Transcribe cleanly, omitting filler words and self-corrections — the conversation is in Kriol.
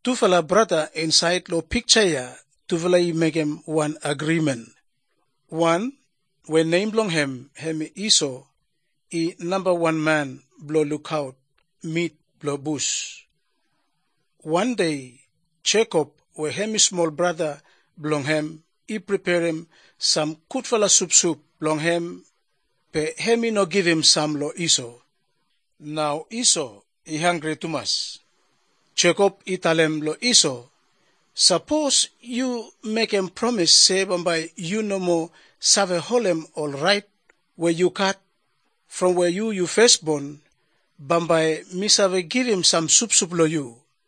Tufala brother inside lo picture ya, tufala I make him one agreement. One, when name long him Esau, number one man blow lookout, meet blow bush. One day, Jacob, where him small brother belong him, he prepare him some kutfala soup belong him, but him no give him some lo Esau. Now Esau, he hungry too much. Jacob he tell him lo Esau, suppose you make him promise say by you no more save holem all right where you cut from where you firstborn, Bambai me save give him some soup lo you.